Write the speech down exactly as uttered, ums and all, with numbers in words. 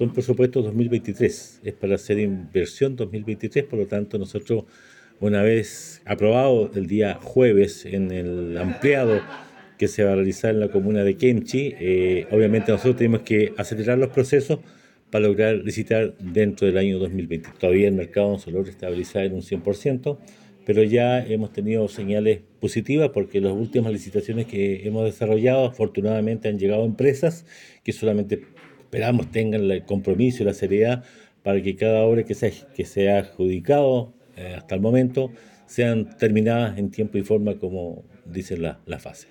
son presupuestos dos mil veintitrés, es para hacer inversión dos mil veintitrés, por lo tanto nosotros, una vez aprobado el día jueves en el ampliado que se va a realizar en la comuna de Kemchi, eh, obviamente nosotros tenemos que acelerar los procesos para lograr licitar dentro del año dos mil veinte. Todavía el mercado no se logra estabilizar en un cien por ciento, pero ya hemos tenido señales positivas porque las últimas licitaciones que hemos desarrollado afortunadamente han llegado a empresas que solamente esperamos tengan el compromiso y la seriedad para que cada obra que se, que se ha adjudicado eh, hasta el momento sean terminadas en tiempo y forma como dicen las la fases.